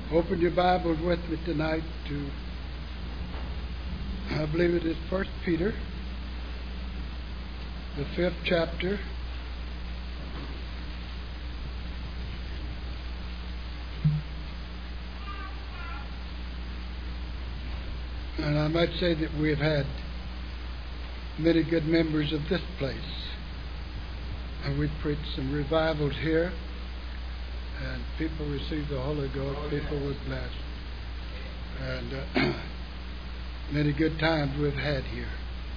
Open your Bibles with me tonight to, I believe it is 1 Peter, the 5th chapter. And I might say that we have had many good members of this place. And we preached some revivals here. And people received the Holy Ghost. People were blessed. And many good times we've had here.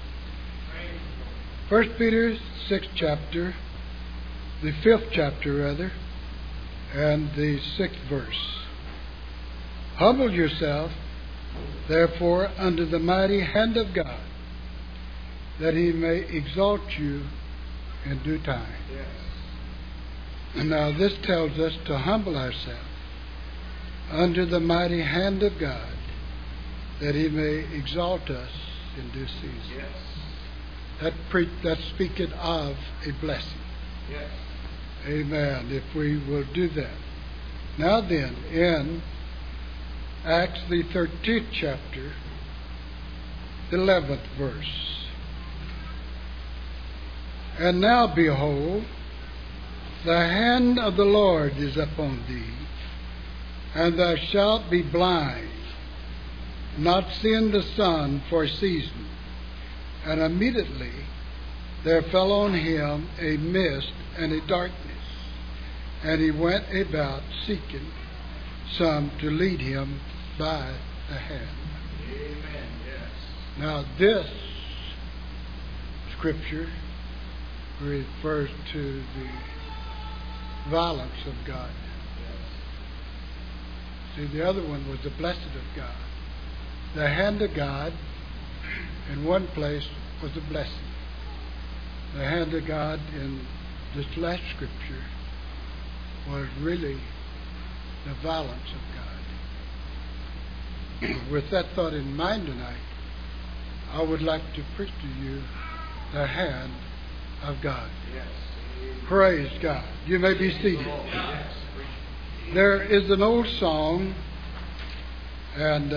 1 Peter, 6th chapter, the 5th chapter rather, and the 6th verse. Humble yourself, therefore, under the mighty hand of God, that He may exalt you in due time. Yes. And now this tells us to humble ourselves under the mighty hand of God, that He may exalt us in due season. Yes. That speaketh of a blessing. Yes. Amen. If we will do that. Now then, in Acts the 13th chapter, 11th verse. And now behold, the hand of the Lord is upon thee, and thou shalt be blind, not seeing the sun for a season. And immediately there fell on him a mist and a darkness, and he went about seeking some to lead him by the hand. Amen. Yes. Now this scripture refers to the violence of God. See, the other one was the blessed of God. The hand of God in one place was a blessing. The hand of God in this last scripture was really the violence of God. With that thought in mind tonight, I would like to preach to you the hand of God. Yes. Praise God. You may be seated. There is an old song, and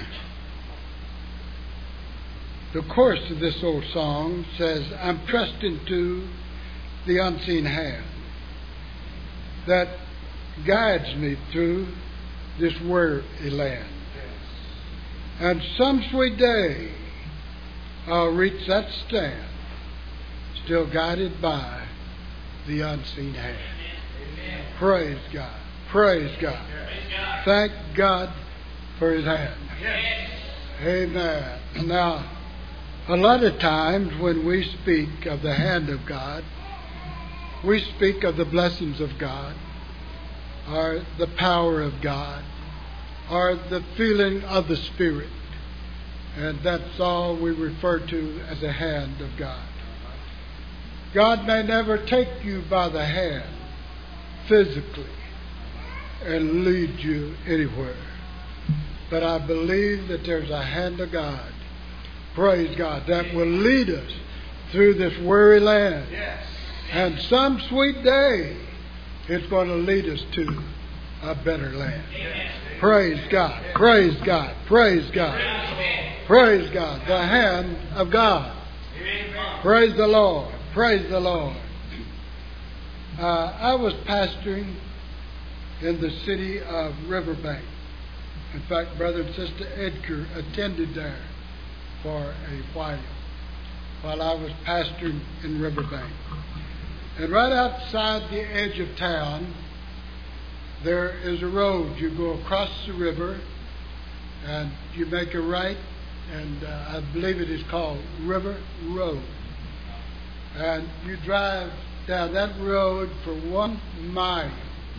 the chorus of this old song says, I'm trusting to the unseen hand that guides me through this weary land. And some sweet day I'll reach that stand, still guided by the unseen hand. Amen. Praise God. Praise God. Thank God for His hand. Yes. Amen. Now, a lot of times when we speak of the hand of God, we speak of the blessings of God, or the power of God, or the feeling of the Spirit. And that's all we refer to as the hand of God. God may never take you by the hand physically and lead you anywhere. But I believe that there's a hand of God, praise God, that will lead us through this weary land. Yes. And some sweet day, it's going to lead us to a better land. Yes. Praise God, praise God, praise God, praise God, the hand of God. Praise the Lord. Praise the Lord. I was pastoring in the city of Riverbank. In fact, Brother and Sister Edgar attended there for a while I was pastoring in Riverbank. And right outside the edge of town, there is a road. You go across the river and you make a right, and I believe it is called River Road. And you drive down that road for 1 mile.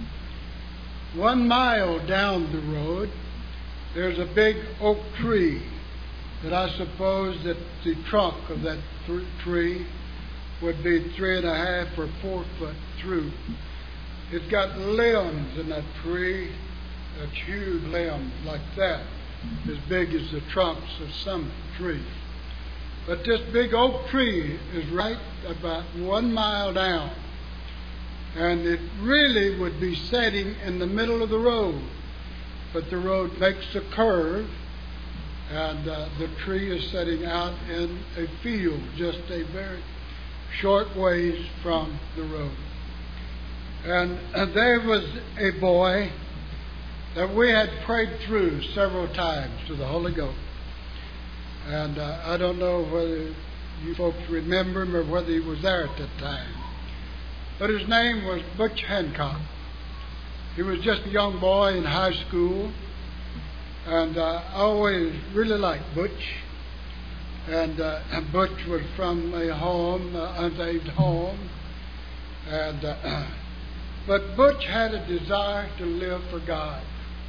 1 mile down the road, there's a big oak tree that I suppose that the trunk of that tree would be 3.5 or 4 foot through. It's got limbs in that tree, huge limbs like that, as big as the trunks of some trees. But this big oak tree is right about 1 mile down. And it really would be setting in the middle of the road. but the road makes a curve, and the tree is setting out in a field just a very short ways from the road. And there was a boy that we had prayed through several times to the Holy Ghost. And I don't know whether you folks remember him or whether he was there at that time. But his name was Butch Hancock. He was just a young boy in high school. And I always really liked Butch. And Butch was from a home, unsaved home. And but Butch had a desire to live for God.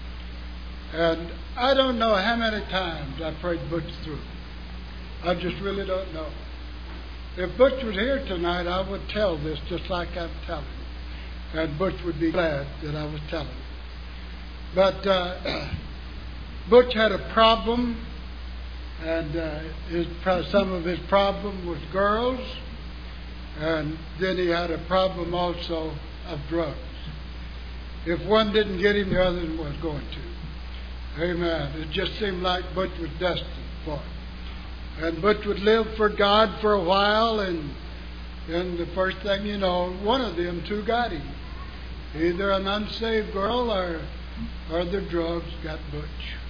And I don't know how many times I prayed Butch through. I just really don't know. If Butch was here tonight, I would tell this just like I'm telling it. And Butch would be glad that I was telling it. But Butch had a problem, and some of his problem was girls, and then he had a problem also of drugs. If one didn't get him, the other was going to. Amen. It just seemed like Butch was destined for it. And Butch would live for God for a while, and then the first thing you know, one of them two got him. Either an unsaved girl or the drugs got Butch.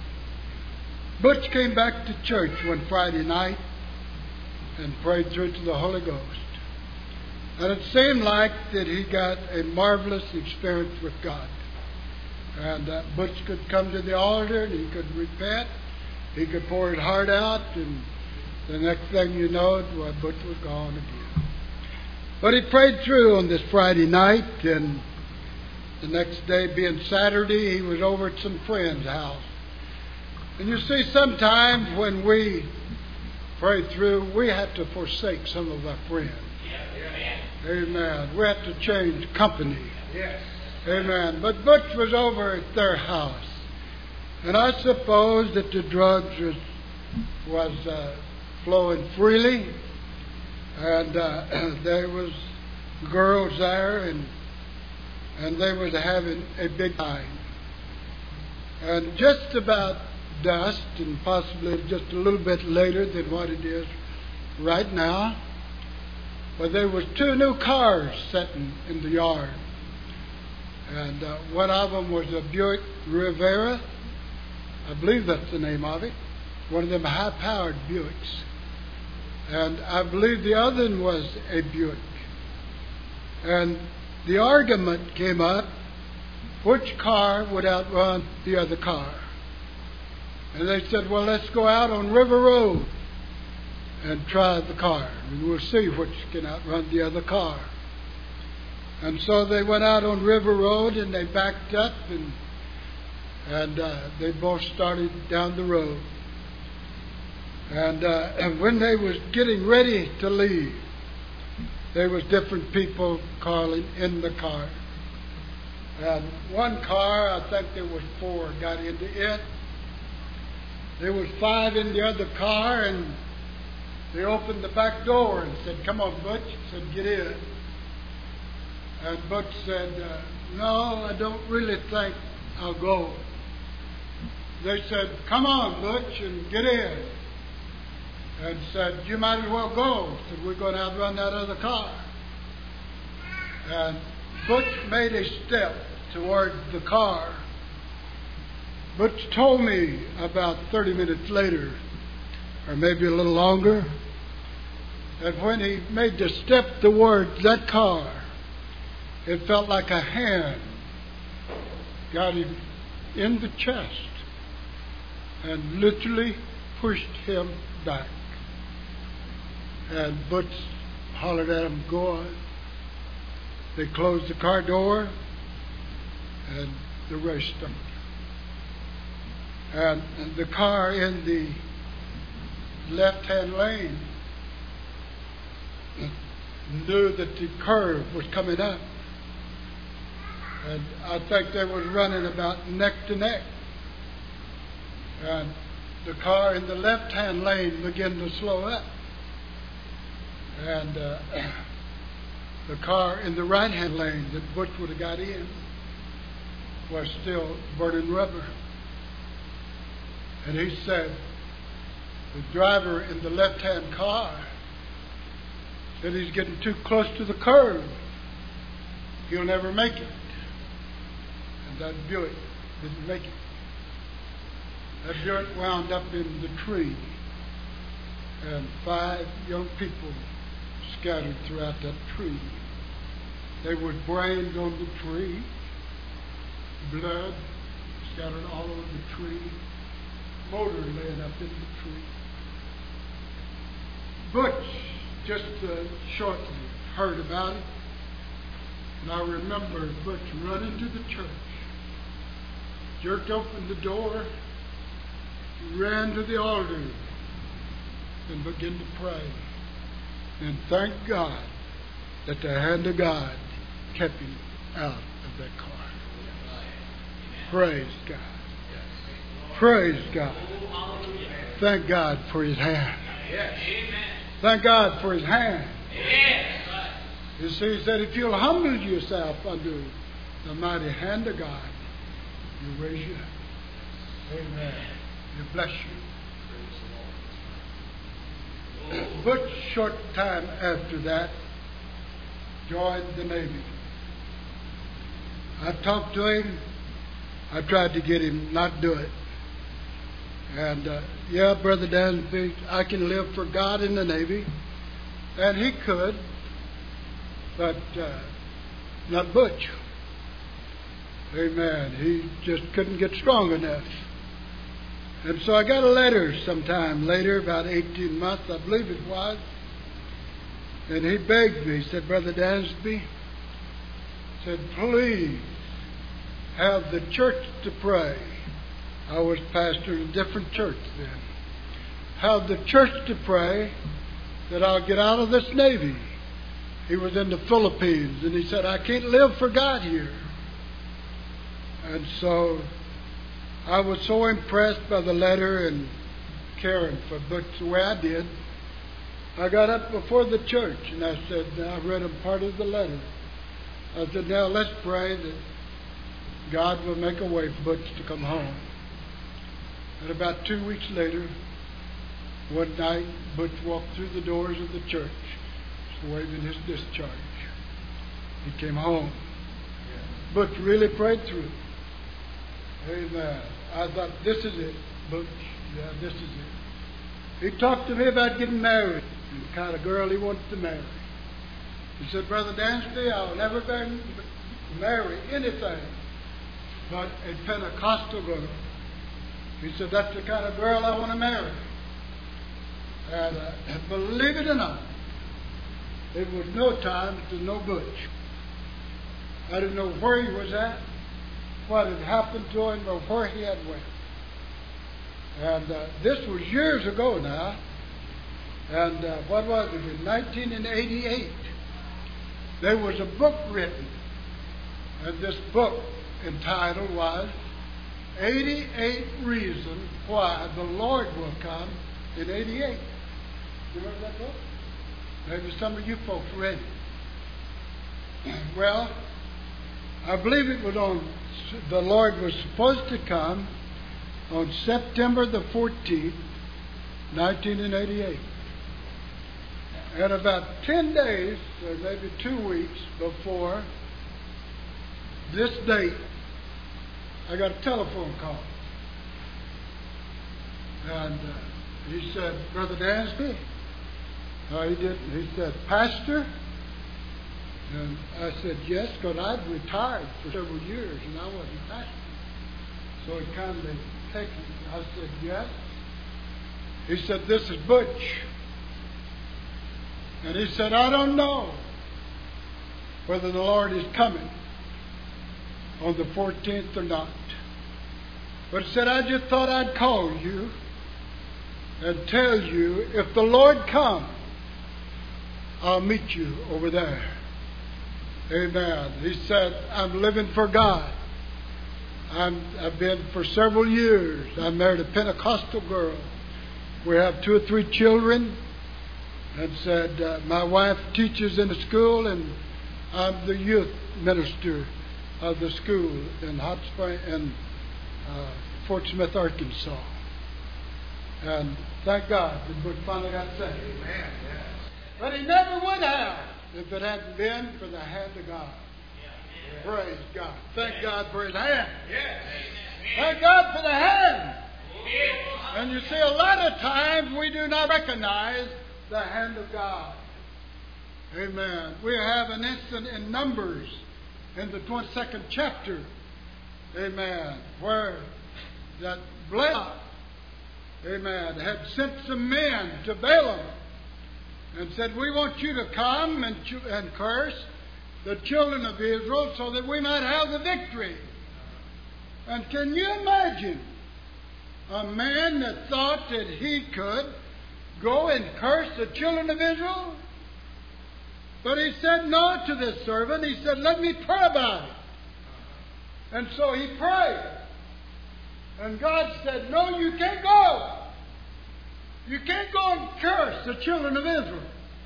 Butch came back to church one Friday night and prayed through to the Holy Ghost. And it seemed like that he got a marvelous experience with God. And Butch could come to the altar and he could repent. He could pour his heart out, and the next thing you know, well, Butch was gone again. But he prayed through on this Friday night, and the next day being Saturday, he was over at some friend's house. And you see, sometimes when we pray through, we have to forsake some of our friends. Amen. We have to change company. Yes. Amen. But Butch was over at their house. And I suppose that the drugs was flowing freely. And there was girls there, and they was having a big time. And just about dusk, and possibly just a little bit later than what it is right now, but there was two new cars sitting in the yard. And one of them was a Buick Rivera. I believe that's the name of it. One of them high-powered Buicks. And I believe the other one was a Buick. And the argument came up, which car would outrun the other car? And they said, well, let's go out on River Road and try the car, and we'll see which can outrun the other car. And so they went out on River Road, and they backed up, and they both started down the road. And when they was getting ready to leave, there was different people calling in the car. And one car, I think there was 4, got into it. There was 5 in the other car, and they opened the back door and said, come on, Butch. Said, get in. And Butch said, no, I don't really think I'll go. They said, come on, Butch, and get in. And said, you might as well go. Said, we're going to outrun that other car. And Butch made a step toward the car. Butch told me about 30 minutes later, or maybe a little longer, that when he made the step towards that car, it felt like a hand got him in the chest and literally pushed him back. And Butch hollered at him, go on. They closed the car door, and the race started. And the car in the left-hand lane knew that the curve was coming up. And I think they was running about neck to neck. And the car in the left-hand lane began to slow up. And the car in the right-hand lane that Butch would have got in was still burning rubber. And he said, the driver in the left-hand car said he's getting too close to the curve. He'll never make it. And that Buick didn't make it. That Buick wound up in the tree. And 5 young people scattered throughout that tree. They were brains on the tree, blood scattered all over the tree, motor laying up in the tree. Butch just shortly heard about it, and I remember Butch running to the church, jerked open the door, ran to the altar, and began to pray. And thank God that the hand of God kept him out of that car. Praise God. Praise God. Thank God for His hand. Thank God for His hand. You see, He said, if you'll humble yourself under the mighty hand of God, He'll raise you up. Amen. He'll bless you. But short time after that, joined the Navy. I talked to him. I tried to get him not do it. And, yeah, Brother Dansby, I can live for God in the Navy. And he could, but not Butch. Amen. He just couldn't get strong enough. And so I got a letter sometime later, about 18 months, I believe it was. And he begged me, he said, Brother Dansby, said, please have the church to pray. I was pastor in a different church then. Have the church to pray that I'll get out of this Navy. He was in the Philippines, and he said, I can't live for God here. And so I was so impressed by the letter and caring for Butch the way I did. I got up before the church and I said, I read him part of the letter. I said, now let's pray that God will make a way for Butch to come home. And about 2 weeks later, one night, Butch walked through the doors of the church, waving his discharge. He came home. Butch really prayed through it. Amen. I thought, this is it, Butch. Yeah, this is it. He talked to me about getting married, and the kind of girl he wanted to marry. He said, Brother Dansby, I'll never marry anything but a Pentecostal girl. He said, that's the kind of girl I want to marry. And believe it or not, it was no time to know Butch. I didn't know where he was at, what had happened to him, or where he had went. And this was years ago now. And what was it? In 1988, there was a book written. And this book entitled was 88 Reasons Why the Lord Will Come in 88. You remember that book? Maybe some of you folks read it. Well, I believe it was the Lord was supposed to come on September the 14th, 1988. And about 10 days, or maybe 2 weeks before this date, I got a telephone call. And he said, Brother Dansby? No, he didn't. He said, Pastor? And I said, yes, because I'd retired for several years and I wasn't pastor. So he kindly texted me. I said, yes. He said, this is Butch. And he said, I don't know whether the Lord is coming on the 14th or not. But he said, I just thought I'd call you and tell you if the Lord comes, I'll meet you over there. Amen. He said, I'm living for God. I've been for several years. I married a Pentecostal girl. We have 2 or 3 children. And said, my wife teaches in a school, and I'm the youth minister of the school in Hot Spring, in Fort Smith, Arkansas. And thank God that Butch finally got saved. Amen. Yes. But he never would have if it hadn't been for the hand of God. Yes. Praise God. Thank God for His hand. Yes. Thank God for the hand. And you see, a lot of times we do not recognize the hand of God. Amen. We have an instant in Numbers in the 22nd chapter. Amen. Where that Balaam, amen, had sent some men to Balaam and said, we want you to come and curse the children of Israel so that we might have the victory. And can you imagine a man that thought that he could go and curse the children of Israel? But he said no to this servant. He said, let me pray about it. And so he prayed. And God said, no, you can't go. You can't go and curse the children of Israel.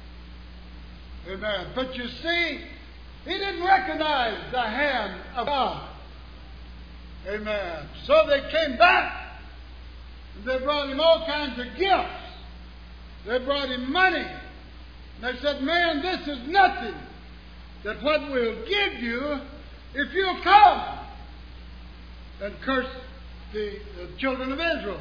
Amen. But you see, he didn't recognize the hand of God. Amen. So they came back. And they brought him all kinds of gifts. They brought him money. And they said, man, this is nothing that what we'll give you if you'll come and curse the children of Israel.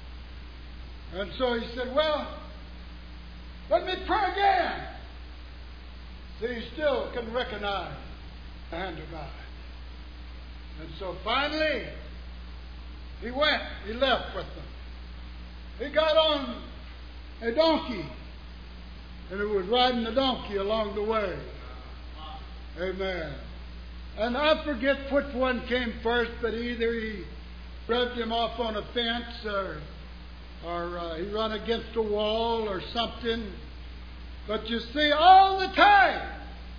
And so he said, well, let me pray again. See, he still couldn't recognize the hand of God. And so finally, he went. He left with them. He got on a donkey. And he was riding the donkey along the way. Amen. And I forget which one came first, but either he revved him off on a fence or he ran against a wall or something. But you see, all the time,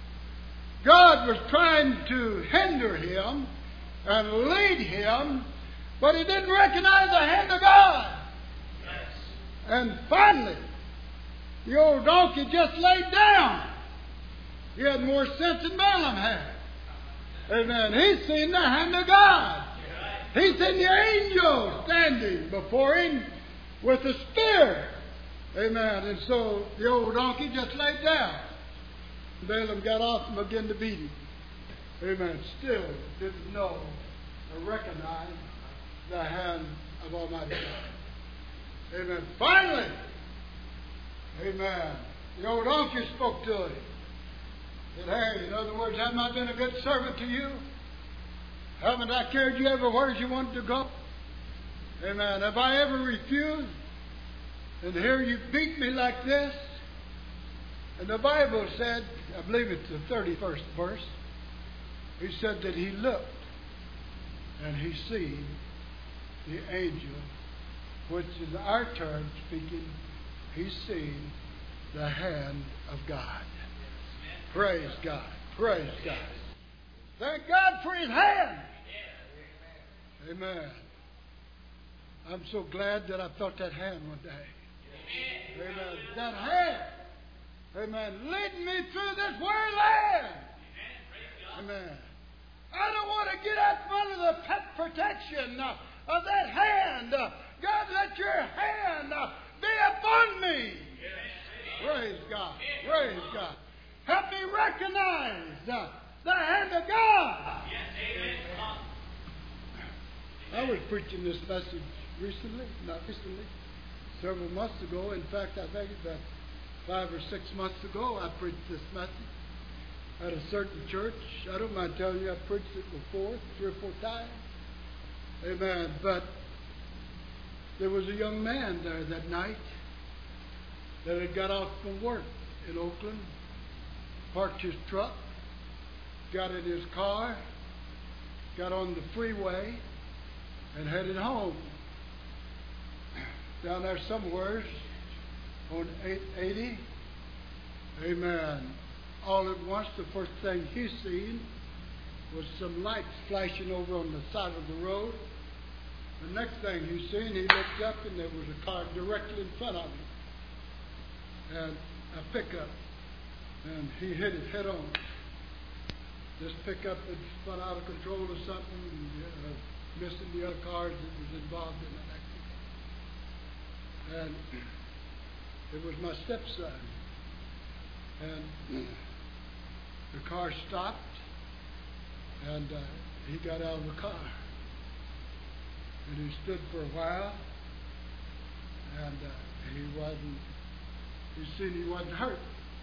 God was trying to hinder him and lead him, but he didn't recognize the hand of God. Yes. And finally, the old donkey just laid down. He had more sense than Balaam had. Amen. He's seen the hand of God. He's seen the angel standing before him with a spear. Amen. And so the old donkey just laid down. Balaam got off and began to beat him. Amen. Still didn't know or recognize the hand of Almighty God. Amen. Finally, amen, the old donkey spoke to him. Said, hey, in other words, haven't I been a good servant to you? Haven't I carried you everywhere you wanted to go? Amen. Have I ever refused? And here you beat me like this? And the Bible said, I believe it's the 31st verse, he said that he looked and he seen the angel, which is our term speaking, he's seen the hand of God. Praise God. Praise God. Thank God for His hand. Amen. I'm so glad that I felt that hand one day. Amen. That hand. Amen. Lead me through this weary land. Amen. I don't want to get out from under the protection of that hand. God, let your hand be upon me. Praise God. Praise God. Help me recognize the hand of God. I was preaching this message several months ago. In fact, I think about 5 or 6 months ago, I preached this message at a certain church. I don't mind telling you, I preached it before, 3 or 4 times. Amen. But there was a young man there that night that had got off from work in Oakland, parked his truck, got in his car, got on the freeway, and headed home. Down there somewhere on 880. Amen. All at once, the first thing he seen was some lights flashing over on the side of the road. The next thing he seen, he looked up and there was a car directly in front of him. And a pickup. And he hit it head on. This pickup had spun out of control or something, missing the other cars that was involved in that And it was my stepson. And the car stopped, and he got out of the car. And he stood for a while, and he seen he wasn't hurt.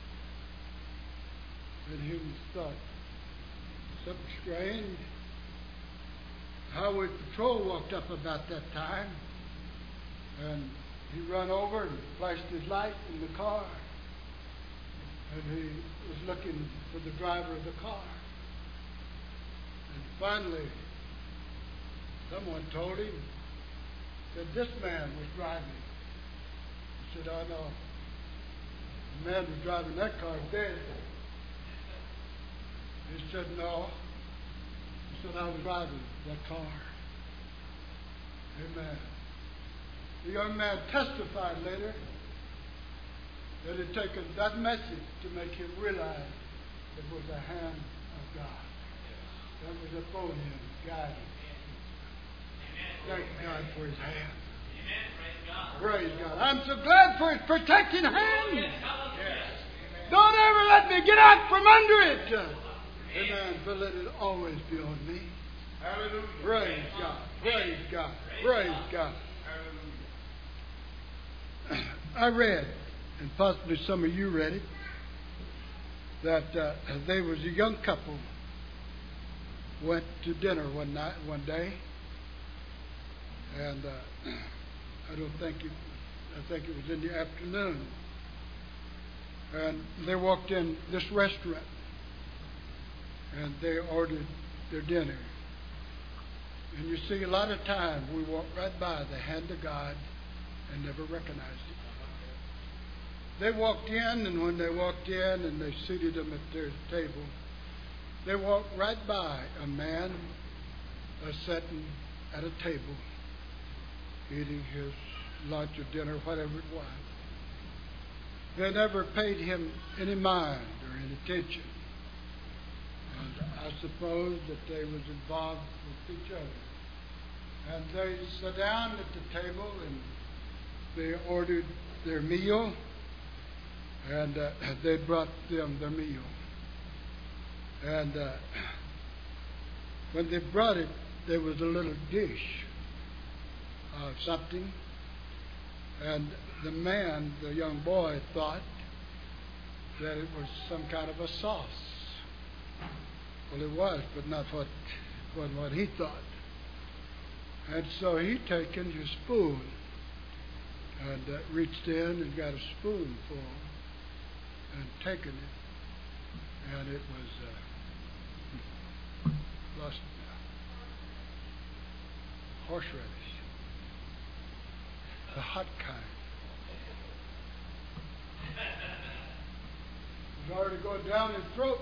And he thought, something strange. Highway Patrol walked up about that time, and he run over and flashed his light in the car. And he was looking for the driver of the car. And finally, someone told him that this man was driving. He said, "Oh no, the man was driving that car is dead." He said, "No." He said, "I was driving that car." Amen. The young man testified later that it had taken that message to make him realize it was the hand of God that was upon him, guiding him. Thank God for his hand. Praise God. I'm so glad for his protecting hand. Don't ever let me get out from under it. Amen. But let it always be on me. Hallelujah. Praise God. Praise God. Praise God. I read, and possibly some of you read it, that there was a young couple went to dinner one day, and I think it was in the afternoon, and they walked in this restaurant, and they ordered their dinner. And you see, a lot of times we walk right by the hand of God and never recognize it. They walked in, and when they walked in and they seated them at their table, they walked right by a man sitting at a table, eating his lunch or dinner, whatever it was. They never paid him any mind or any attention. And I suppose that they was involved with each other. And they sat down at the table and they ordered their meal, and they brought them their meal. And when they brought it, there was a little dish of something, and the man, the young boy, thought that it was some kind of a sauce. Well, it was, but not what he thought. And so he taken his spoon and reached in and got a spoonful and taken it, and it was lost horseradish, the hot kind. It was already going down his throat.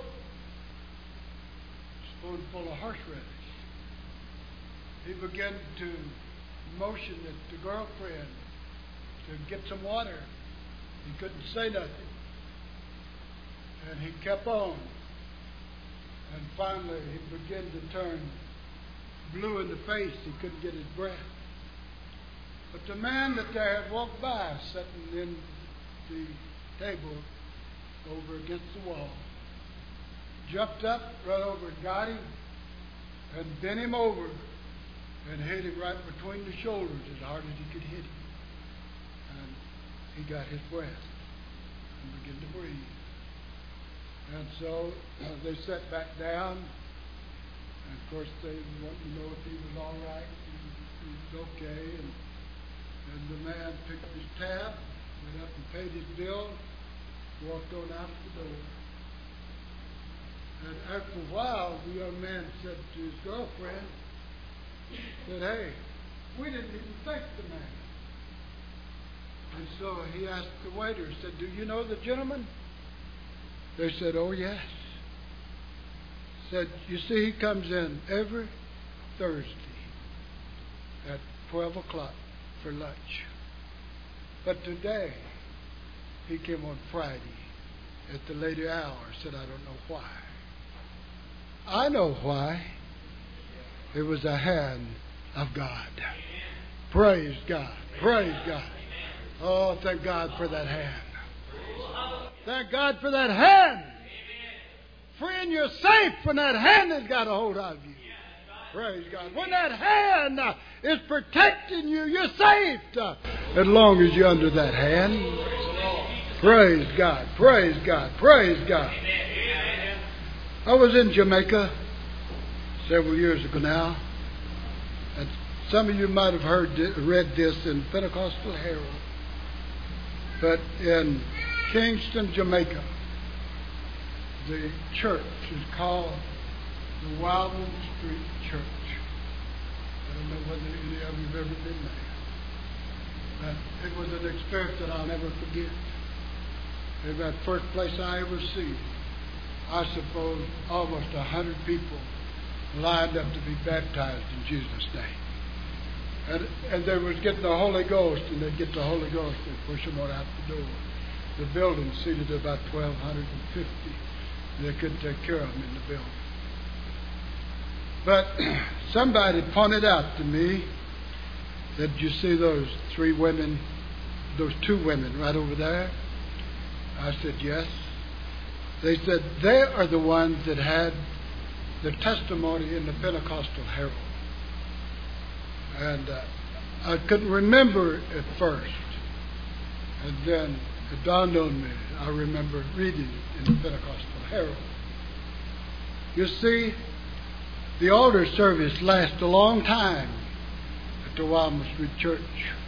Spoonful of horseradish. He began to motion at the girlfriend to get some water. He couldn't say nothing. And he kept on. And finally he began to turn blue in the face. He couldn't get his breath. But the man that they had walked by, sitting in the table over against the wall, jumped up, ran over and got him, and bent him over and hit him right between the shoulders as hard as he could hit him. And he got his breath and began to breathe. And so they sat back down, and of course they wanted to know if he was all right. He was okay. And the man picked up his tab, went up and paid his bill, walked on out the door. And after a while, the young man said to his girlfriend, said, "Hey, we didn't even thank the man." And so he asked the waiter, said, "Do you know the gentleman?" They said, "Oh, yes." Said, "You see, he comes in every Thursday at 12 o'clock for lunch. But today, he came on Friday at the later hour." Said, "I don't know why." I know why. It was the hand of God. Praise God. Praise God. Oh, thank God for that hand. Thank God for that hand. Friend, you're safe when that hand has got a hold of you. Praise God. When that hand is protecting you, you're safe. As long as you're under that hand. Praise God. Praise God. Praise God. I was in Jamaica several years ago now. And some of you might have read this in Pentecostal Herald. But in Kingston, Jamaica, the church is called the Wildman Street Church. I don't know whether any of you have ever been there. But it was an experience that I'll never forget. It was the first place I ever seen, I suppose, almost 100 people lined up to be baptized in Jesus' name. And they was getting the Holy Ghost, and they'd get the Holy Ghost and push them on out the door. The building seated about 1,250. They couldn't take care of them in the building. But somebody pointed out to me that you see those two women right over there? I said, yes. They said they are the ones that had the testimony in the Pentecostal Herald. And I couldn't remember at first. And then it dawned on me. I remember reading it in the Pentecostal Herald. You see, the altar service lasts a long time at the Wildman Street Church.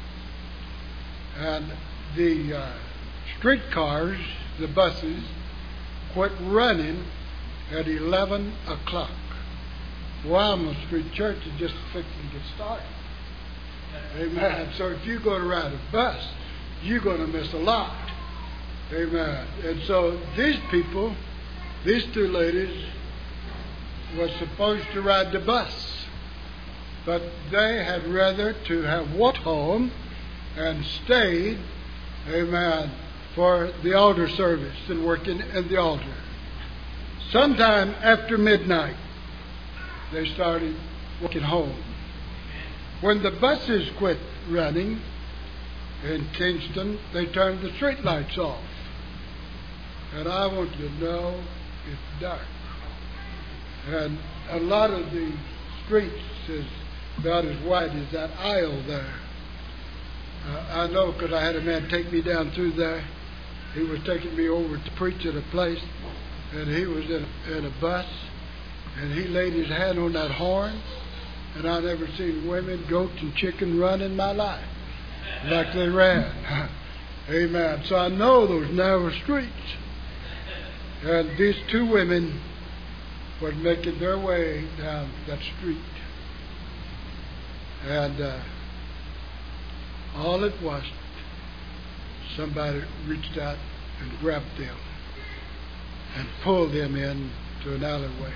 And the streetcars, the buses, quit running at 11 o'clock. Wildman Street Church is just fixing to get started. Amen. So if you're going to ride a bus, you're going to miss a lot. Amen. And so these people, these two ladies, were supposed to ride the bus. But they had rather to have walked home and stayed, amen, for the altar service than working in the altar. Sometime after midnight, they started walking home. When the buses quit running in Kingston, they turned the street lights off. And I want you to know it's dark. And a lot of the streets is about as wide as that aisle there. I know because I had a man take me down through there. He was taking me over to preach at a place, and he was in a bus, and he laid his hand on that horn, and I never seen women, goats, and chicken run in my life like they ran. Amen. So I know those narrow streets. And these two women were making their way down that street. And all at once, somebody reached out and grabbed them and pulled them into an alleyway.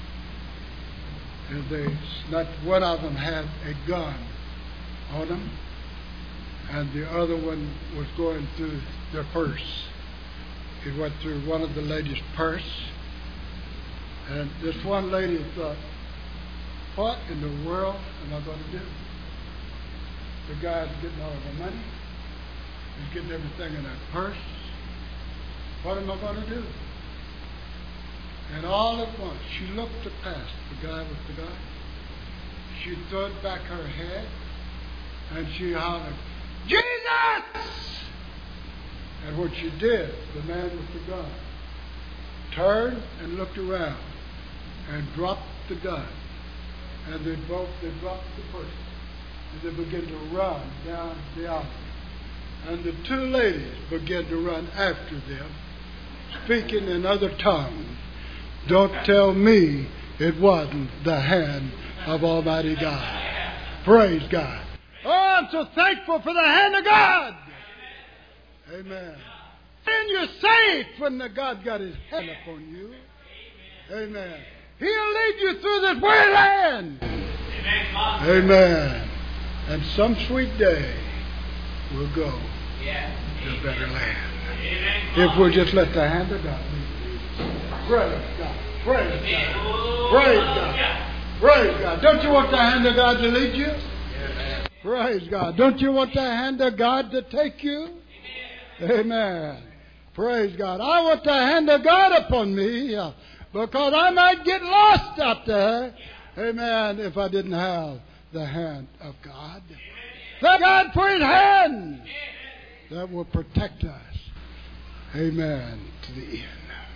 And not one of them had a gun on them, and the other one was going through their purse. It went through one of the ladies' purse, and this one lady thought, what in the world am I going to do? The guy's getting all of the money. He's getting everything in that purse. What am I going to do? And all at once, she looked past the guy with the gun. She threw back her head, and she hollered, Jesus! And what she did, the man with the gun turned and looked around and dropped the gun. And they dropped the purse. And they began to run down the aisle. And the two ladies began to run after them, speaking in other tongues. Don't tell me it wasn't the hand of Almighty God. Praise God. Oh, I'm so thankful for the hand of God. Amen. And you're safe when God got his hand upon you. Amen. He'll lead you through this weary land. Amen. And some sweet day we'll go to a better land. If we'll just let the hand of God lead. Praise God. Praise God. Praise God. Praise God. Don't you want the hand of God to lead you? Praise God. Don't you want the hand of God to take you? Amen. Praise God. I want the hand of God upon me because I might get lost out there. Amen. If I didn't have the hand of God. Thank God for His hand that will protect us. Amen. To the end.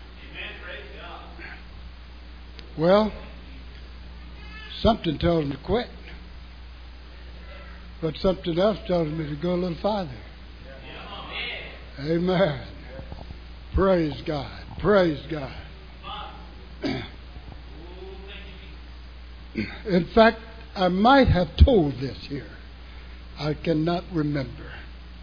Well, something tells me to quit. But something else tells me to go a little farther. Amen. Praise God. Praise God. In fact, I might have told this here. I cannot remember.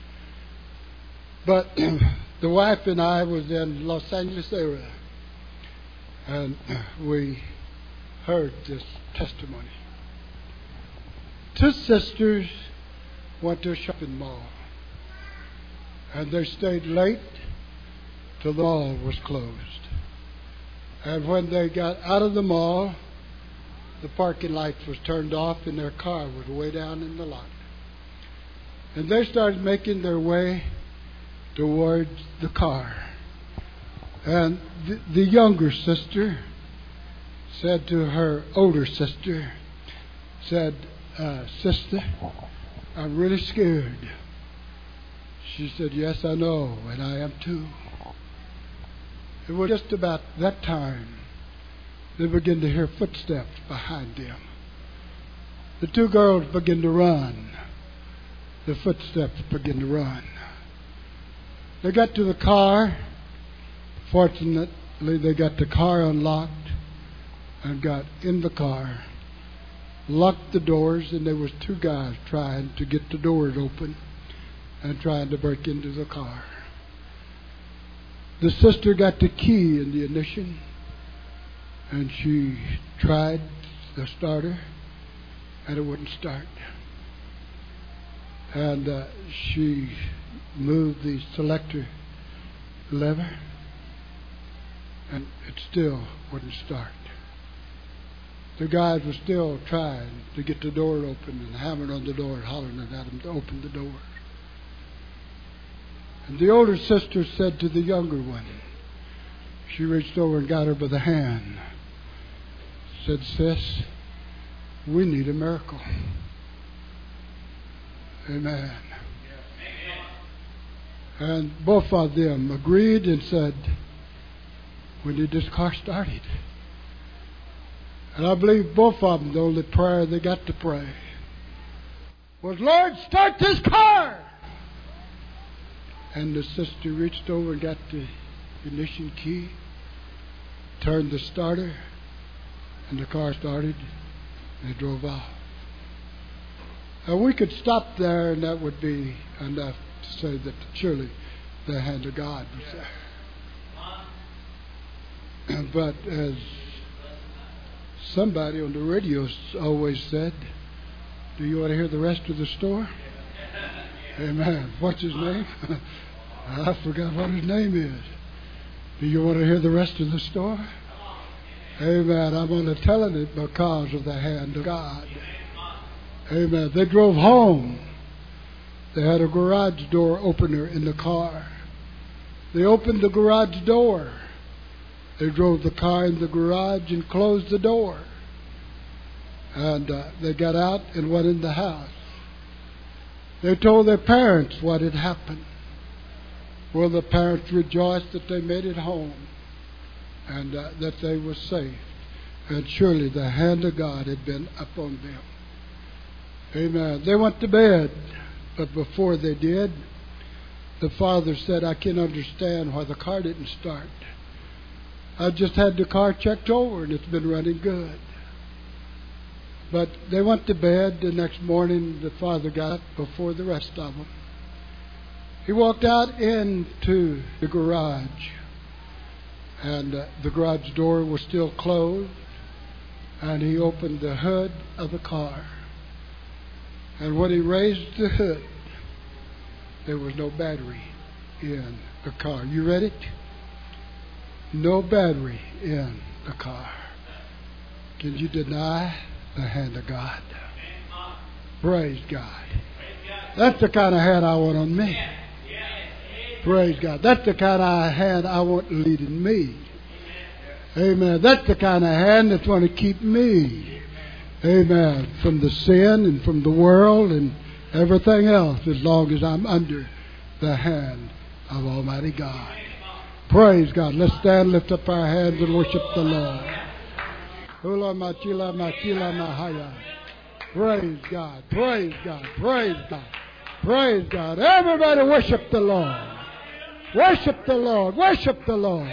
But the wife and I was in Los Angeles area. And we heard this testimony. Two sisters went to a shopping mall. And they stayed late till the mall was closed. And when they got out of the mall, the parking lights was turned off and their car was way down in the lot. And they started making their way towards the car. And the younger sister said to her older sister, said, Sister, I'm really scared. She said, yes, I know, and I am too. It was just about that time they began to hear footsteps behind them. The two girls began to run. The footsteps began to run. They got to the car. Fortunately, they got the car unlocked and got in the car, locked the doors, and there was two guys trying to get the doors open and trying to break into the car. The sister got the key in the ignition, and she tried the starter, and it wouldn't start. And she moved the selector lever, and it still wouldn't start. The guys were still trying to get the door open and hammering on the door and hollering at them to open the door. And the older sister said to the younger one, she reached over and got her by the hand, said, Sis, we need a miracle. Amen. And both of them agreed and said, we need this car started. And I believe both of them, the only prayer they got to pray was, Lord, start this car. And the sister reached over and got the ignition key, turned the starter, and the car started, and they drove off. And we could stop there, and that would be enough to say that surely the hand of God was there. But as somebody on the radio always said, do you want to hear the rest of the story? Amen. What's his name? I forgot what his name is. Do you want to hear the rest of the story? Amen. I'm only telling it because of the hand of God. Amen. They drove home. They had a garage door opener in the car. They opened the garage door. They drove the car in the garage and closed the door. And they got out and went in the house. They told their parents what had happened. Well, the parents rejoiced that they made it home and that they were safe. And surely the hand of God had been upon them. Amen. They went to bed, but before they did, the father said, I can't understand why the car didn't start. I just had the car checked over and it's been running good. But they went to bed. The next morning, the father got up before the rest of them. He walked out into the garage, and the garage door was still closed, and he opened the hood of the car. And when he raised the hood, there was no battery in the car. You read it? No battery in the car. Can you deny the hand of God? Praise God. That's the kind of hand I want on me. Praise God. That's the kind of hand I want leading me. Amen. That's the kind of hand that's going to keep me. Amen. From the sin and from the world and everything else, as long as I'm under the hand of Almighty God. Praise God. Let's stand, lift up our hands and worship the Lord. Praise God. Praise God. Praise God. Praise God. Everybody worship the Lord. Worship the Lord. Worship the Lord.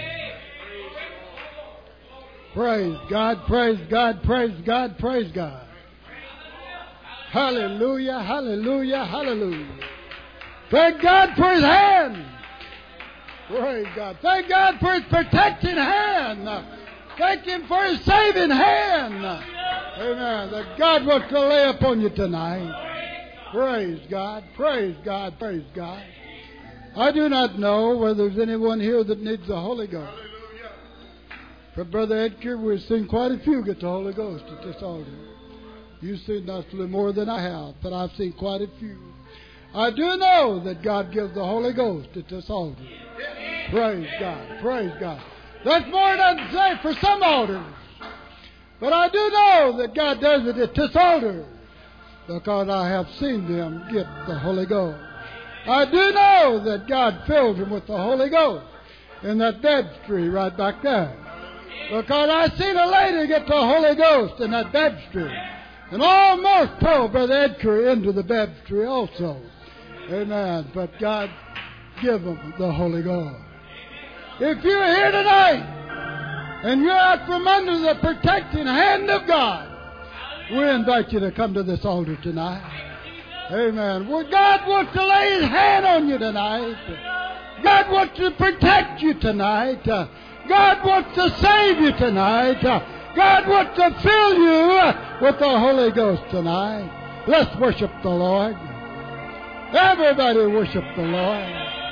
Praise God. Praise God. Praise God. Praise God. Hallelujah. Hallelujah. Hallelujah. Thank God for His hand. Praise God. Thank God for His protecting hand. Thank Him for His saving hand. Amen. That God wants to lay upon you tonight. Praise God. Praise God. Praise God. I do not know whether there's anyone here that needs the Holy Ghost. But Brother Edgar, we've seen quite a few get the Holy Ghost at this altar. You've seen not more than I have, but I've seen quite a few. I do know that God gives the Holy Ghost at this altar. Praise God. Praise God. That's more than I say for some altars. But I do know that God does it at this altar because I have seen them get the Holy Ghost. I do know that God filled them with the Holy Ghost in that baptistry right back there. Because I seen a lady get the Holy Ghost in that baptistry and almost pulled Brother Edgar into the baptistry also. Amen. But God give them the Holy Ghost. If you're here tonight and you're out from under the protecting hand of God, we invite you to come to this altar tonight. Amen. Well, God wants to lay His hand on you tonight. God wants to protect you tonight. God wants to save you tonight. God wants to fill you with the Holy Ghost tonight. Let's worship the Lord. Everybody worship the Lord.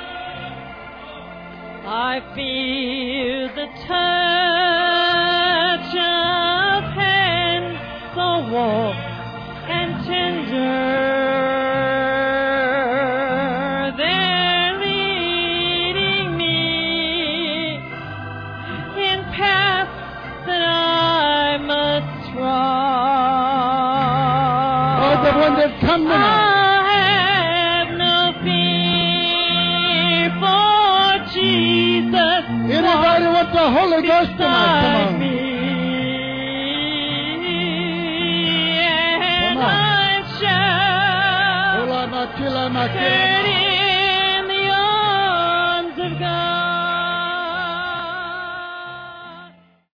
I feel the touch of hands so warm and tender. They're leading me in paths that I must trod. Oh, the one that come tonight. Anybody want the Holy Ghost tonight? Come on. Come on.